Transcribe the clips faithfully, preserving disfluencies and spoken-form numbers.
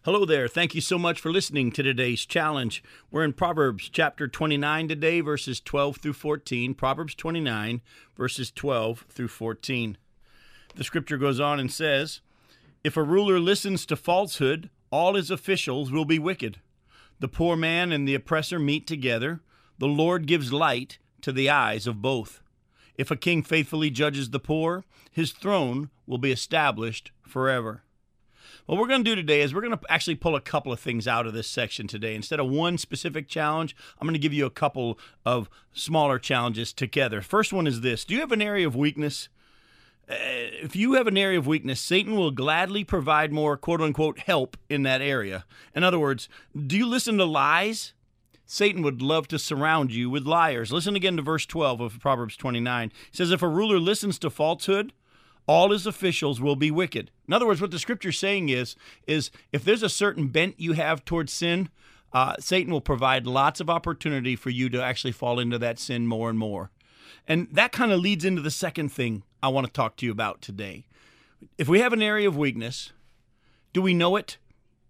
Hello there. Thank you so much for listening to today's challenge. We're in Proverbs chapter twenty-nine today, verses twelve through fourteen. Proverbs twenty-nine, verses twelve through fourteen. The scripture goes on and says, "If a ruler listens to falsehood, all his officials will be wicked. The poor man and the oppressor meet together. The Lord gives light to the eyes of both. If a king faithfully judges the poor, his throne will be established forever." What we're going to do today is we're going to actually pull a couple of things out of this section today. Instead of one specific challenge, I'm going to give you a couple of smaller challenges together. First one is this. Do you have an area of weakness? Uh, if you have an area of weakness, Satan will gladly provide more quote-unquote help in that area. In other words, do you listen to lies? Satan would love to surround you with liars. Listen again to verse twelve of Proverbs twenty-nine. It says, "If a ruler listens to falsehood, all his officials will be wicked." In other words, what the scripture is saying is, is if there's a certain bent you have towards sin, uh, Satan will provide lots of opportunity for you to actually fall into that sin more and more. And that kind of leads into the second thing I want to talk to you about today. If we have an area of weakness, do we know it?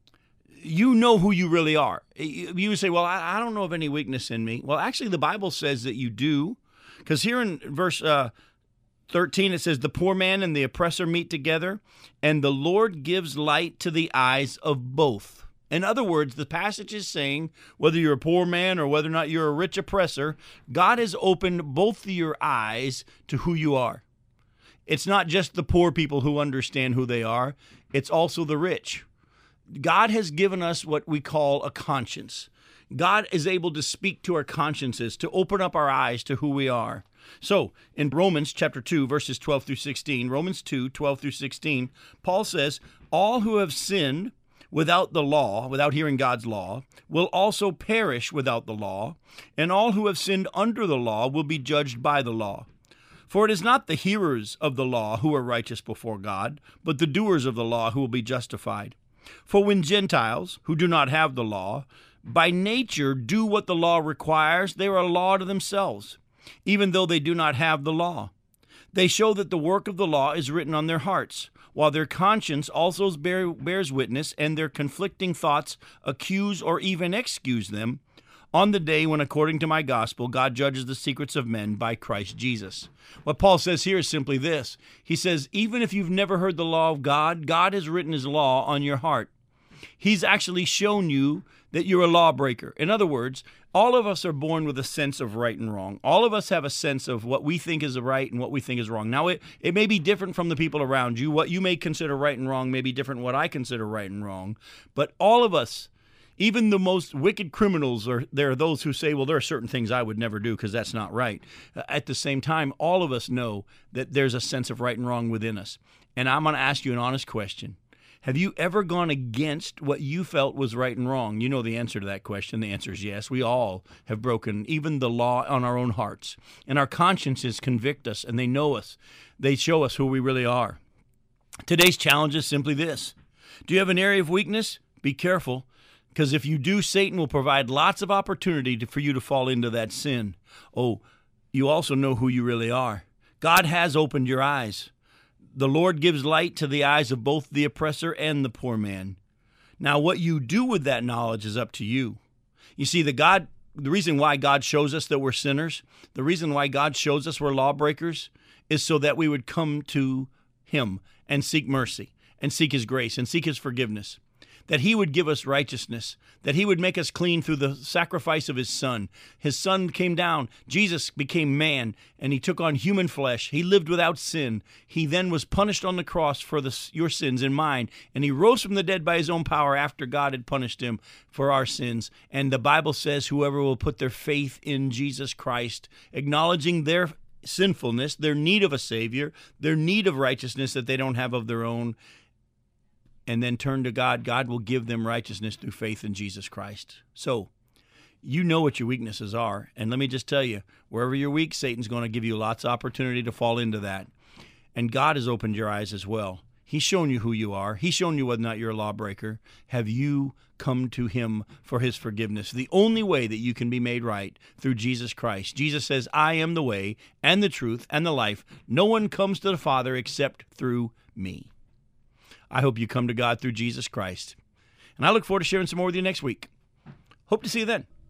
You know who you really are. You say, well, I, I don't know of any weakness in me. Well, actually, the Bible says that you do, because here in verse uh, thirteen, it says, "The poor man and the oppressor meet together, and the Lord gives light to the eyes of both." In other words, the passage is saying, whether you're a poor man or whether or not you're a rich oppressor, God has opened both of your eyes to who you are. It's not just the poor people who understand who they are. It's also the rich. God has given us what we call a conscience. God is able to speak to our consciences, to open up our eyes to who we are. So, in Romans chapter two, verses twelve through sixteen, Romans two, twelve through sixteen, Paul says, "All who have sinned without the law, without hearing God's law, will also perish without the law, and all who have sinned under the law will be judged by the law. For it is not the hearers of the law who are righteous before God, but the doers of the law who will be justified. For when Gentiles, who do not have the law, by nature do what the law requires, they are a law to themselves, even though they do not have the law. They show that the work of the law is written on their hearts, while their conscience also bear, bears witness, and their conflicting thoughts accuse or even excuse them on the day when, according to my gospel, God judges the secrets of men by Christ Jesus." What Paul says here is simply this. He says, even if you've never heard the law of God, God has written his law on your heart. He's actually shown you that you're a lawbreaker. In other words, all of us are born with a sense of right and wrong. All of us have a sense of what we think is right and what we think is wrong. Now, it, it may be different from the people around you. What you may consider right and wrong may be different from what I consider right and wrong. But all of us, even the most wicked criminals, are there are those who say, well, there are certain things I would never do because that's not right. At the same time, all of us know that there's a sense of right and wrong within us. And I'm going to ask you an honest question. Have you ever gone against what you felt was right and wrong? You know the answer to that question. The answer is yes. We all have broken even the law on our own hearts. And our consciences convict us, and they know us. They show us who we really are. Today's challenge is simply this. Do you have an area of weakness? Be careful, because if you do, Satan will provide lots of opportunity to, for you to fall into that sin. Oh, you also know who you really are. God has opened your eyes. The Lord gives light to the eyes of both the oppressor and the poor man. Now, what you do with that knowledge is up to you. You see, the God, the reason why God shows us that we're sinners, the reason why God shows us we're lawbreakers, is so that we would come to him and seek mercy and seek his grace and seek his forgiveness, that he would give us righteousness, that he would make us clean through the sacrifice of his son. His son came down. Jesus became man, and he took on human flesh. He lived without sin. He then was punished on the cross for the, your sins and mine, and he rose from the dead by his own power after God had punished him for our sins. And the Bible says whoever will put their faith in Jesus Christ, acknowledging their sinfulness, their need of a Savior, their need of righteousness that they don't have of their own, and then turn to God, God will give them righteousness through faith in Jesus Christ. So, you know what your weaknesses are. And let me just tell you, wherever you're weak, Satan's going to give you lots of opportunity to fall into that. And God has opened your eyes as well. He's shown you who you are. He's shown you whether or not you're a lawbreaker. Have you come to him for his forgiveness? The only way that you can be made right through Jesus Christ. Jesus says, I am the way and the truth and the life. No one comes to the Father except through me. I hope you come to God through Jesus Christ. And I look forward to sharing some more with you next week. Hope to see you then.